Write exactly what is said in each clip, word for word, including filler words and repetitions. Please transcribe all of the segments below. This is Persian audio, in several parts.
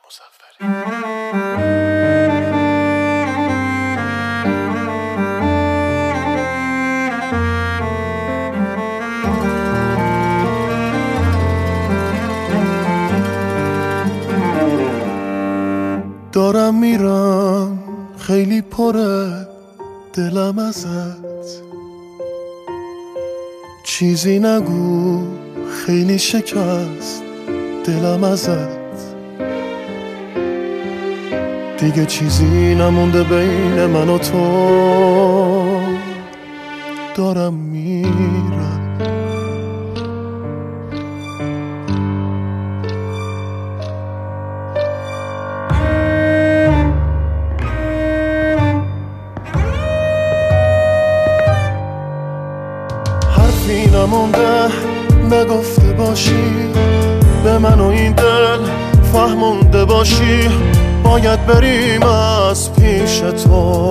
دارم میرم خیلی پره دلم ازت، چیزی نگو خیلی شکست دلم ازت، دیگه چیزی نمونده بین من و تو، دارم میرم. حرفی نمونده نگفته باشی به من و این دل، فهمونده باشی باید بریم از پیش تو،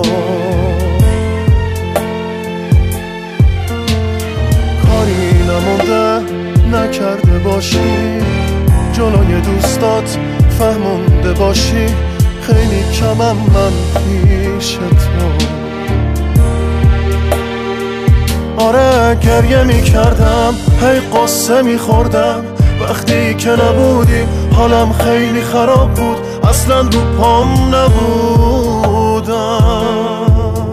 کاری نمونده نکرده باشی جلوی دوستات، فهمونده باشی خیلی کمم من پیش تو. آره گریه می کردم هی قصه می خوردم، وقتی که نبودی حالم خیلی خراب بود، اصلا رو پام نبودم.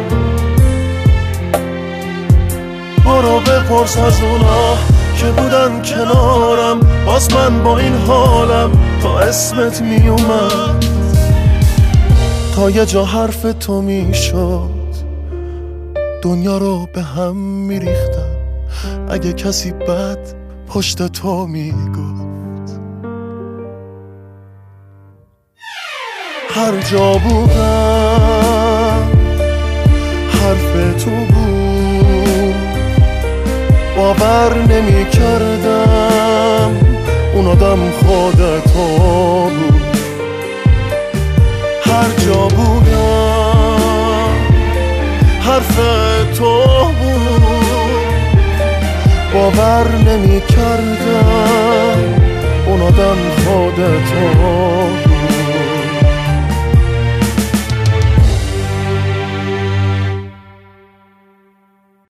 برو بپرس از اونا که بودن کنارم، باز من با این حالم تا اسمت می اومد، تا یه جا حرف تو می شد دنیا رو به هم می ریختم، اگه کسی بد پشت تو می گفت. هر جا بودم حرف تو بود، باور نمی کردم اون آدم خود تو بود. هر جا بودم حرف تو بود، باور نمی کردم اون آدم خود تو